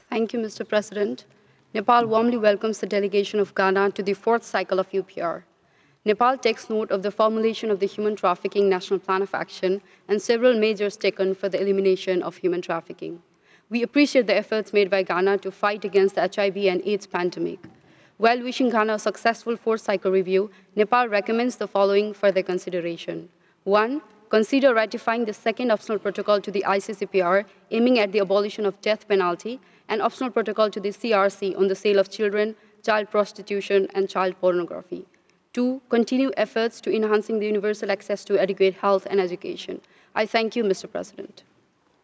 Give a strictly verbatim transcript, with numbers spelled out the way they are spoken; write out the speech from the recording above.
Thank you, Mister President. Nepal warmly welcomes the delegation of Ghana to the fourth cycle of U P R. Nepal takes note of the formulation of the Human Trafficking National Plan of Action and several measures taken for the elimination of human trafficking. We appreciate the efforts made by Ghana to fight against the H I V and AIDS pandemic. While wishing Ghana a successful fourth cycle review, Nepal recommends the following for their consideration. One, consider ratifying the second optional protocol to the I C C P R aiming at the abolition of death penalty and optional protocol to the C R C on the sale of children, child prostitution, and child pornography. Two, continue efforts to enhancing the universal access to adequate health and education. I thank you, Mister President.